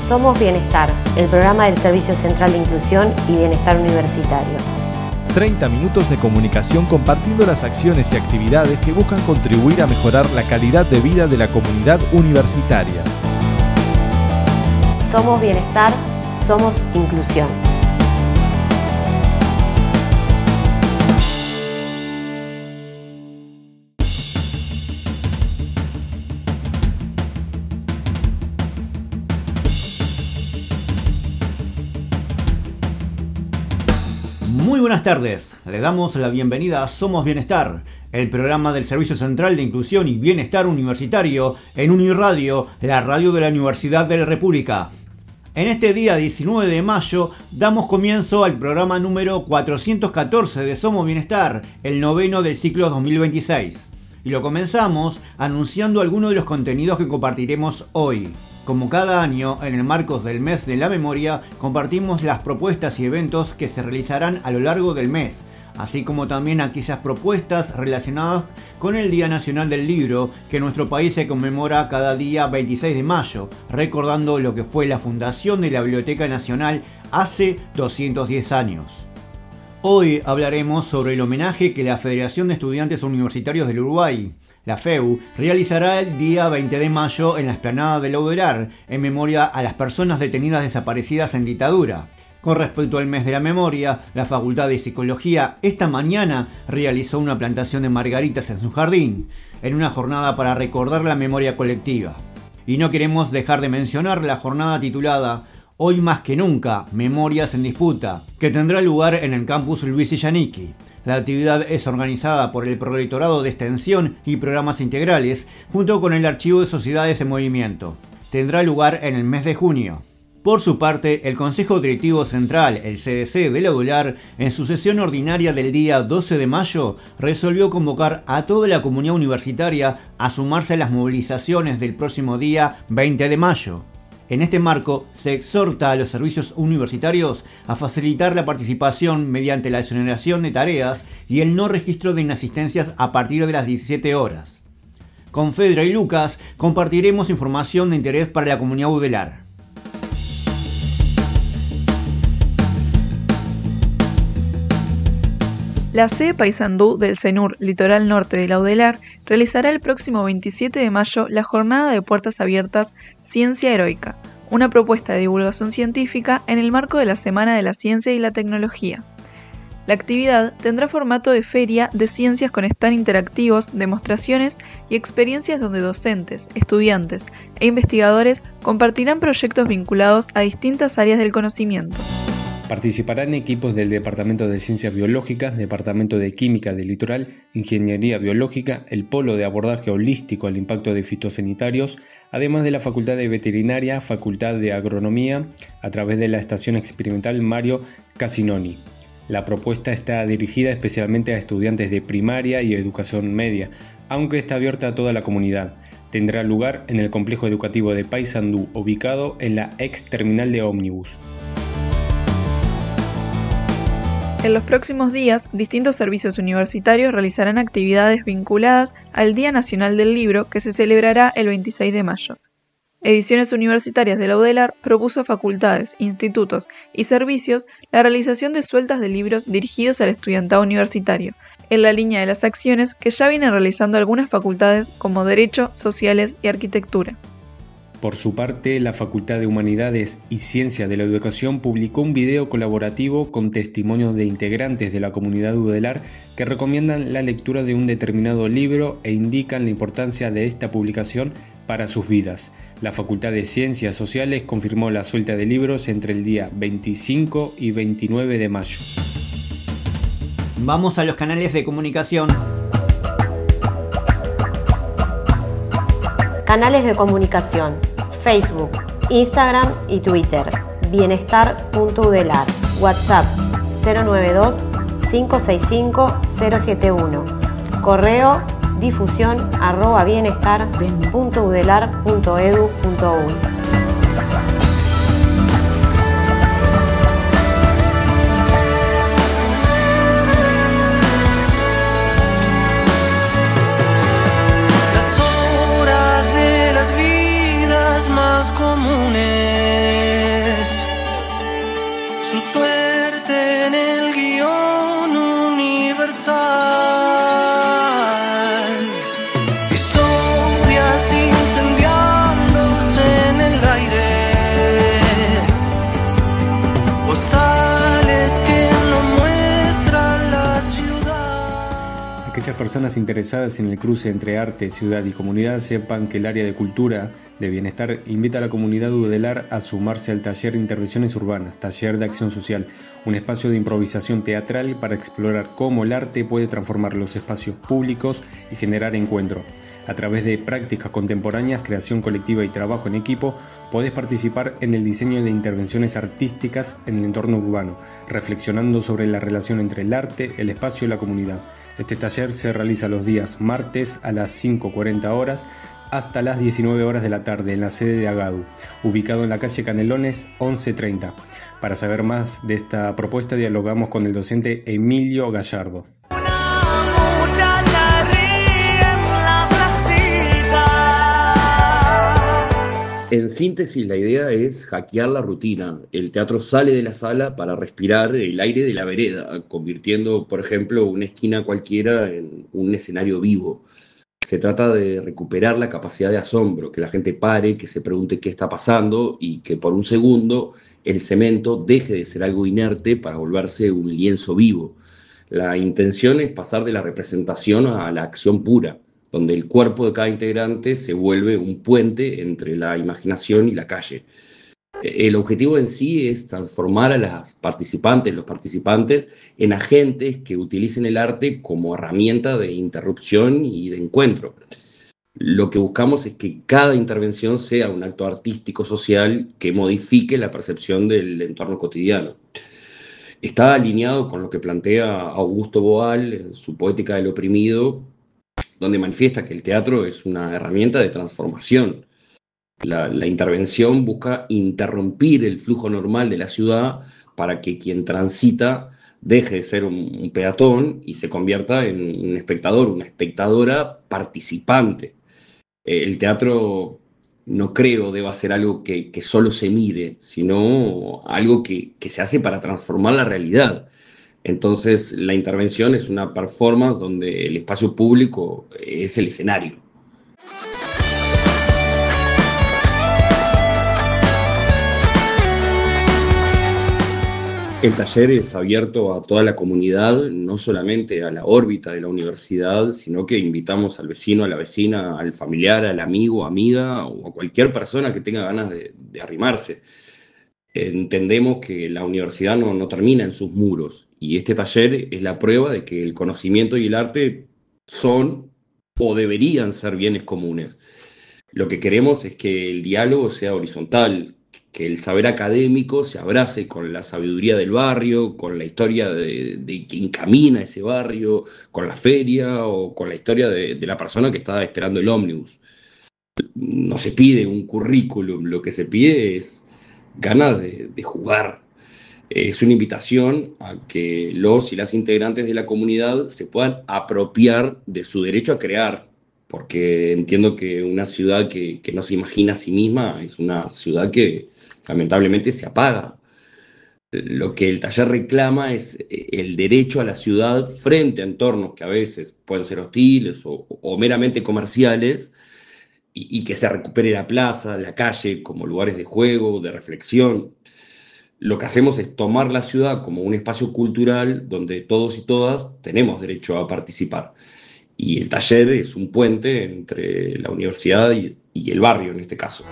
Somos Bienestar, el programa del Servicio Central de Inclusión y Bienestar Universitario. 30 minutos de comunicación compartiendo las acciones y actividades que buscan contribuir a mejorar la calidad de vida de la comunidad universitaria. Somos Bienestar, somos Inclusión. Muy buenas tardes, le damos la bienvenida a Somos Bienestar, el programa del Servicio Central de Inclusión y Bienestar Universitario en Uniradio, la radio de la Universidad de la República. En este día 19 de mayo damos comienzo al programa número 414 de Somos Bienestar, el noveno del ciclo 2026. Y lo comenzamos anunciando algunos de los contenidos que compartiremos hoy. Como cada año, en el marco del mes de la memoria, compartimos las propuestas y eventos que se realizarán a lo largo del mes, así como también aquellas propuestas relacionadas con el Día Nacional del Libro, que en nuestro país se conmemora cada día 26 de mayo, recordando lo que fue la fundación de la Biblioteca Nacional hace 210 años. Hoy hablaremos sobre el homenaje que la Federación de Estudiantes Universitarios del Uruguay, la FEU, realizará el día 20 de mayo en la explanada de la UDELAR en memoria a las personas detenidas desaparecidas en dictadura. Con respecto al mes de la memoria, la Facultad de Psicología esta mañana realizó una plantación de margaritas en su jardín, en una jornada para recordar la memoria colectiva. Y no queremos dejar de mencionar la jornada titulada Hoy más que nunca, Memorias en Disputa, que tendrá lugar en el campus Luis Illaniqui. La actividad es organizada por el Prorectorado de Extensión y Programas Integrales, junto con el Archivo de Sociedades en Movimiento. Tendrá lugar en el mes de junio. Por su parte, el Consejo Directivo Central, el CDC de la UDELAR, en su sesión ordinaria del día 12 de mayo, resolvió convocar a toda la comunidad universitaria a sumarse a las movilizaciones del próximo día 20 de mayo. En este marco, se exhorta a los servicios universitarios a facilitar la participación mediante la exoneración de tareas y el no registro de inasistencias a partir de las 17 horas. Con Fedra y Lucas compartiremos información de interés para la comunidad UDELAR. La sede Paysandú del CENUR Litoral Norte de la UDELAR realizará el próximo 27 de mayo la jornada de puertas abiertas Ciencia Heroica, una propuesta de divulgación científica en el marco de la Semana de la Ciencia y la Tecnología. La actividad tendrá formato de feria de ciencias con stand interactivos, demostraciones y experiencias donde docentes, estudiantes e investigadores compartirán proyectos vinculados a distintas áreas del conocimiento. Participarán equipos del Departamento de Ciencias Biológicas, Departamento de Química del Litoral, Ingeniería Biológica, el Polo de Abordaje Holístico al Impacto de Fitosanitarios, además de la Facultad de Veterinaria, Facultad de Agronomía, a través de la Estación Experimental Mario Casinoni. La propuesta está dirigida especialmente a estudiantes de primaria y educación media, aunque está abierta a toda la comunidad. Tendrá lugar en el complejo educativo de Paysandú, ubicado en la ex terminal de ómnibus. En los próximos días, distintos servicios universitarios realizarán actividades vinculadas al Día Nacional del Libro, que se celebrará el 26 de mayo. Ediciones Universitarias de la UDELAR propuso a facultades, institutos y servicios la realización de sueltas de libros dirigidos al estudiantado universitario, en la línea de las acciones que ya vienen realizando algunas facultades como Derecho, Sociales y Arquitectura. Por su parte, la Facultad de Humanidades y Ciencias de la Educación publicó un video colaborativo con testimonios de integrantes de la comunidad UDELAR que recomiendan la lectura de un determinado libro e indican la importancia de esta publicación para sus vidas. La Facultad de Ciencias Sociales confirmó la suelta de libros entre el día 25 y 29 de mayo. Vamos a los canales de comunicación. Canales de comunicación: Facebook, Instagram y Twitter. Bienestar.udelar. WhatsApp 092-565-071. Correo difusión@bienestar.udelar.edu.uy. Las horas de las vidas más comunes pasar. Historias incendiándose en el aire, postales que no muestran la ciudad. Aquellas personas interesadas en el cruce entre arte, ciudad y comunidad sepan que el área de cultura de bienestar invita a la comunidad Udelar a sumarse al taller de Intervenciones Urbanas, taller de acción social, un espacio de improvisación teatral para explorar cómo el arte puede transformar los espacios públicos y generar encuentro. A través de prácticas contemporáneas, creación colectiva y trabajo en equipo, podés participar en el diseño de intervenciones artísticas en el entorno urbano, reflexionando sobre la relación entre el arte, el espacio y la comunidad. Este taller se realiza los días martes a las 5:40 horas hasta las 19 horas de la tarde en la sede de Agadu, ubicado en la calle Canelones 1130. Para saber más de esta propuesta dialogamos con el docente Emilio Gallardo. En síntesis, la idea es hackear la rutina. El teatro sale de la sala para respirar el aire de la vereda, convirtiendo, por ejemplo, una esquina cualquiera en un escenario vivo. Se trata de recuperar la capacidad de asombro, que la gente pare, que se pregunte qué está pasando y que por un segundo el cemento deje de ser algo inerte para volverse un lienzo vivo. La intención es pasar de la representación a la acción pura, donde el cuerpo de cada integrante se vuelve un puente entre la imaginación y la calle. El objetivo en sí es transformar a los participantes, en agentes que utilicen el arte como herramienta de interrupción y de encuentro. Lo que buscamos es que cada intervención sea un acto artístico social que modifique la percepción del entorno cotidiano. Está alineado con lo que plantea Augusto Boal en su Poética del Oprimido, donde manifiesta que el teatro es una herramienta de transformación. La intervención busca interrumpir el flujo normal de la ciudad para que quien transita deje de ser un peatón y se convierta en un espectador, una espectadora participante. El teatro no creo deba ser algo que solo se mire, sino algo que se hace para transformar la realidad. Entonces, la intervención es una performance donde el espacio público es el escenario. El taller es abierto a toda la comunidad, no solamente a la órbita de la universidad, sino que invitamos al vecino, a la vecina, al familiar, al amigo, amiga o a cualquier persona que tenga ganas de arrimarse. Entendemos que la universidad no termina en sus muros y este taller es la prueba de que el conocimiento y el arte son o deberían ser bienes comunes. Lo que queremos es que el diálogo sea horizontal, que el saber académico se abrace con la sabiduría del barrio, con la historia de quien camina ese barrio, con la feria o con la historia de la persona que está esperando el ómnibus. No se pide un currículum, lo que se pide es ganas de jugar. Es una invitación a que los y las integrantes de la comunidad se puedan apropiar de su derecho a crear, porque entiendo que una ciudad que no se imagina a sí misma es una ciudad que lamentablemente se apaga. Lo que el taller reclama es el derecho a la ciudad frente a entornos que a veces pueden ser hostiles o meramente comerciales, y que se recupere la plaza, la calle como lugares de juego, de reflexión. Lo que hacemos es tomar la ciudad como un espacio cultural donde todos y todas tenemos derecho a participar. Y el taller es un puente entre la universidad y el barrio en este caso.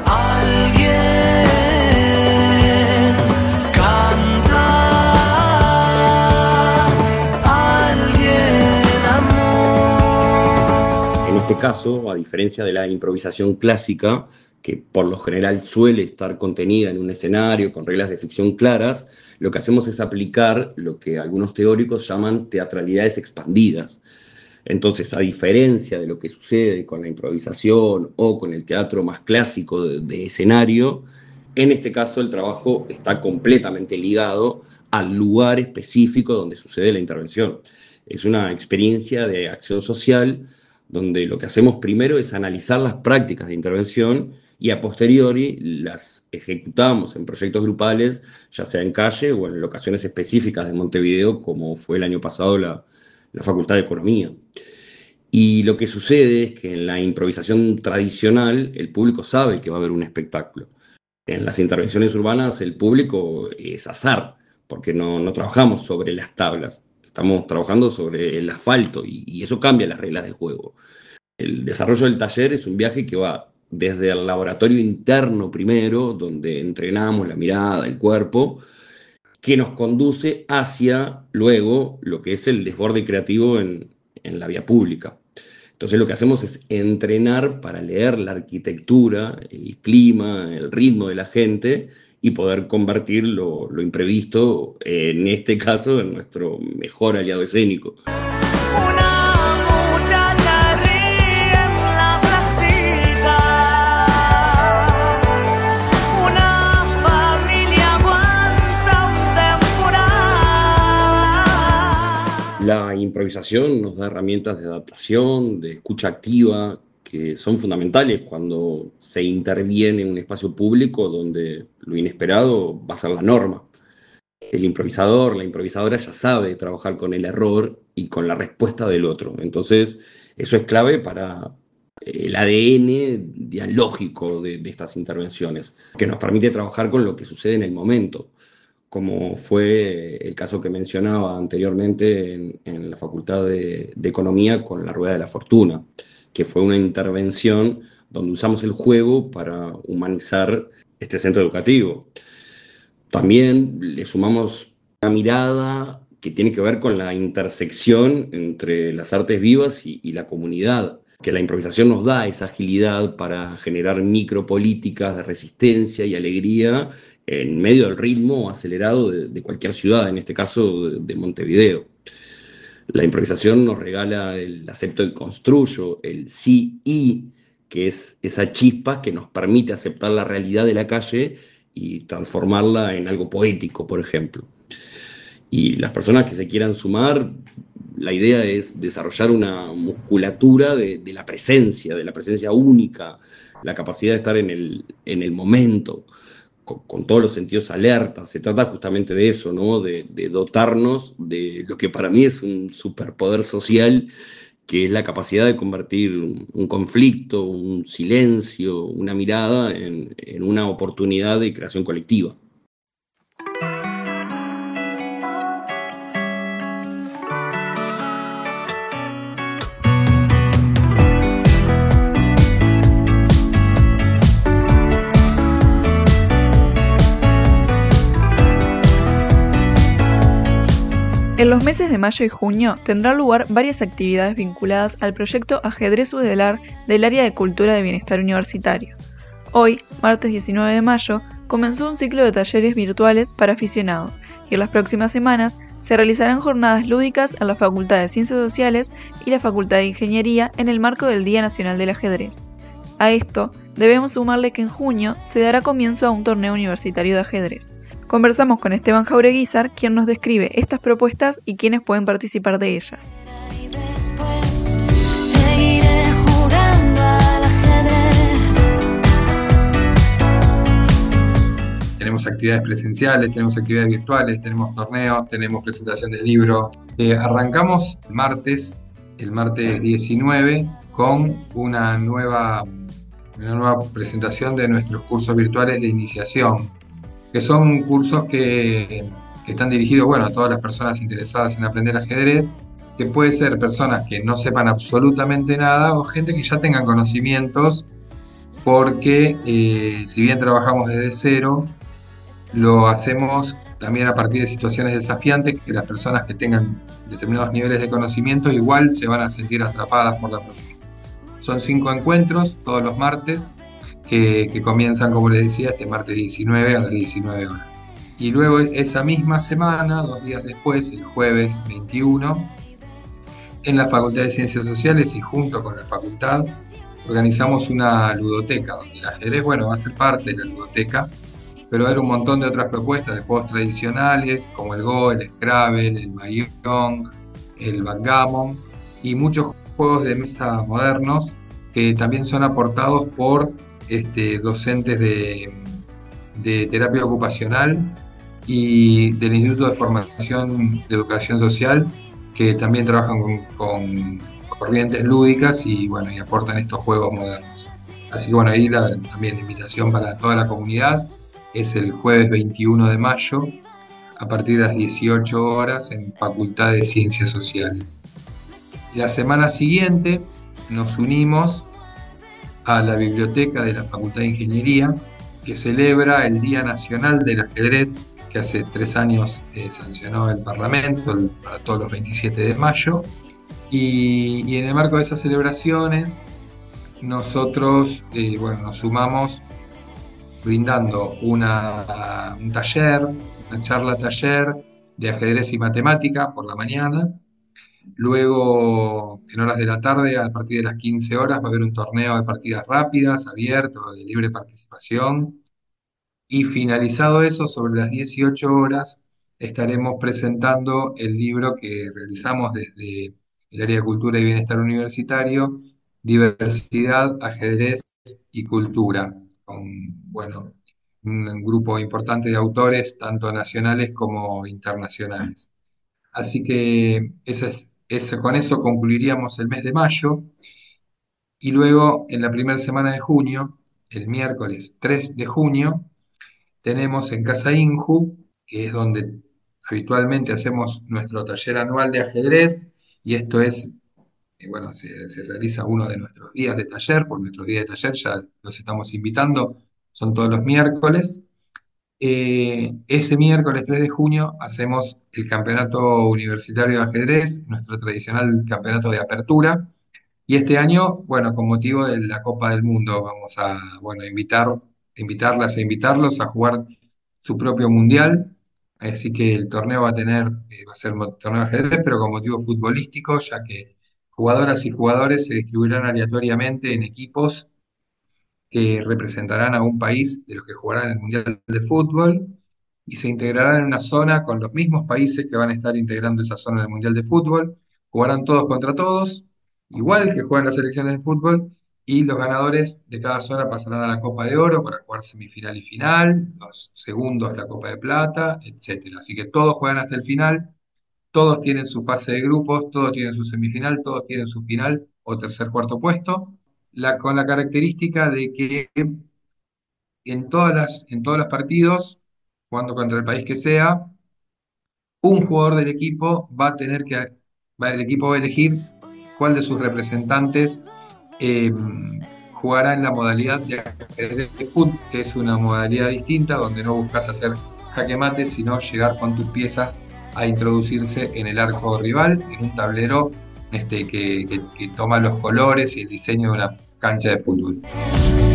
En este caso, a diferencia de la improvisación clásica, que por lo general suele estar contenida en un escenario con reglas de ficción claras, lo que hacemos es aplicar lo que algunos teóricos llaman teatralidades expandidas. Entonces, a diferencia de lo que sucede con la improvisación o con el teatro más clásico de escenario, en este caso el trabajo está completamente ligado al lugar específico donde sucede la intervención. Es una experiencia de acción social donde lo que hacemos primero es analizar las prácticas de intervención y a posteriori las ejecutamos en proyectos grupales, ya sea en calle o en locaciones específicas de Montevideo, como fue el año pasado la la Facultad de Economía. Y lo que sucede es que en la improvisación tradicional el público sabe que va a haber un espectáculo. En las intervenciones urbanas el público es azar, porque no trabajamos sobre las tablas, estamos trabajando sobre el asfalto y eso cambia las reglas del juego. El desarrollo del taller es un viaje que va desde el laboratorio interno primero, donde entrenamos la mirada, el cuerpo, que nos conduce hacia luego lo que es el desborde creativo en la vía pública. Entonces lo que hacemos es entrenar para leer la arquitectura, el clima, el ritmo de la gente y poder convertir lo imprevisto, en este caso, en nuestro mejor aliado escénico. La improvisación nos da herramientas de adaptación, de escucha activa, que son fundamentales cuando se interviene en un espacio público donde lo inesperado va a ser la norma. El improvisador, la improvisadora ya sabe trabajar con el error y con la respuesta del otro. Entonces, eso es clave para el ADN dialógico de estas intervenciones, que nos permite trabajar con lo que sucede en el momento, como fue el caso que mencionaba anteriormente en la Facultad de Economía con la Rueda de la Fortuna, que fue una intervención donde usamos el juego para humanizar este centro educativo. También le sumamos una mirada que tiene que ver con la intersección entre las artes vivas y la comunidad, que la improvisación nos da esa agilidad para generar micropolíticas de resistencia y alegría en medio del ritmo acelerado de cualquier ciudad, en este caso de Montevideo. La improvisación nos regala el acepto y construyo, el sí y, que es esa chispa que nos permite aceptar la realidad de la calle y transformarla en algo poético, por ejemplo. Y las personas que se quieran sumar, la idea es desarrollar una musculatura de la presencia única, la capacidad de estar en el momento, con todos los sentidos alertas. Se trata justamente de eso, ¿no? De dotarnos de lo que para mí es un superpoder social, que es la capacidad de convertir un conflicto, un silencio, una mirada en una oportunidad de creación colectiva. En los meses de mayo y junio tendrán lugar varias actividades vinculadas al proyecto Ajedrez Udelar del Área de Cultura de Bienestar Universitario. Hoy, martes 19 de mayo, comenzó un ciclo de talleres virtuales para aficionados y en las próximas semanas se realizarán jornadas lúdicas en la Facultad de Ciencias Sociales y la Facultad de Ingeniería en el marco del Día Nacional del Ajedrez. A esto, debemos sumarle que en junio se dará comienzo a un torneo universitario de ajedrez. Conversamos con Esteban Jaureguizar, quien nos describe estas propuestas y quienes pueden participar de ellas. Tenemos actividades presenciales, tenemos actividades virtuales, tenemos torneos, tenemos presentación del libro. Arrancamos el martes 19, con una nueva presentación de nuestros cursos virtuales de iniciación, que son cursos que están dirigidos a todas las personas interesadas en aprender ajedrez, que puede ser personas que no sepan absolutamente nada o gente que ya tengan conocimientos, porque si bien trabajamos desde cero, lo hacemos también a partir de situaciones desafiantes que las personas que tengan determinados niveles de conocimiento igual se van a sentir atrapadas por la práctica. Son 5 encuentros todos los martes, que comienzan, como les decía, este martes 19 a las 19 horas. Y luego esa misma semana, 2 días después, el jueves 21, en la Facultad de Ciencias Sociales y junto con la facultad, organizamos una ludoteca, donde el ajedrez, va a ser parte de la ludoteca, pero va a haber un montón de otras propuestas de juegos tradicionales, como el Go, el Scrabble, el Mahjong, el Backgammon, y muchos juegos de mesa modernos que también son aportados por docentes de terapia ocupacional y del Instituto de Formación de Educación Social, que también trabajan con corrientes lúdicas y bueno, y aportan estos juegos modernos. Así que bueno, ahí también la invitación para toda la comunidad es el jueves 21 de mayo a partir de las 18 horas en Facultad de Ciencias Sociales. Y la semana siguiente nos unimos a la biblioteca de la Facultad de Ingeniería, que celebra el Día Nacional del Ajedrez, que hace 3 años sancionó el Parlamento para todos los 27 de mayo. Y en el marco de esas celebraciones, nosotros nos sumamos brindando un taller, una charla taller de ajedrez y matemática por la mañana. Luego, en horas de la tarde, a partir de las 15 horas, va a haber un torneo de partidas rápidas, abierto, de libre participación. Y finalizado eso, sobre las 18 horas, estaremos presentando el libro que realizamos desde el área de Cultura y Bienestar Universitario, Diversidad, Ajedrez y Cultura, con un grupo importante de autores, tanto nacionales como internacionales. Así que con eso concluiríamos el mes de mayo. Y luego, en la primera semana de junio, el miércoles 3 de junio, tenemos en Casa Inju, que es donde habitualmente hacemos nuestro taller anual de ajedrez, y esto es, se realiza uno de nuestros días de taller, por nuestros días de taller ya los estamos invitando, son todos los miércoles. Ese miércoles 3 de junio hacemos el Campeonato Universitario de Ajedrez, nuestro tradicional campeonato de apertura, y este año, con motivo de la Copa del Mundo, vamos a invitarlas e invitarlos a jugar su propio mundial. Así que el torneo va a ser un torneo de ajedrez, pero con motivo futbolístico, ya que jugadoras y jugadores se distribuirán aleatoriamente en equipos que representarán a un país de los que jugarán en el Mundial de Fútbol y se integrarán en una zona con los mismos países que van a estar integrando esa zona del Mundial de Fútbol. Jugarán todos contra todos, igual que juegan las selecciones de fútbol, y los ganadores de cada zona pasarán a la Copa de Oro para jugar semifinal y final, los segundos la Copa de Plata, etcétera. Así que todos juegan hasta el final, todos tienen su fase de grupos, todos tienen su semifinal, todos tienen su final o tercer, cuarto puesto, con la característica de que en todos los partidos, jugando contra el país que sea, un jugador del equipo el equipo va a elegir cuál de sus representantes jugará en la modalidad de ajedrez de fútbol, que es una modalidad distinta donde no buscas hacer jaque mate, sino llegar con tus piezas a introducirse en el arco rival, en un tablero que toma los colores y el diseño de una cancha de fútbol.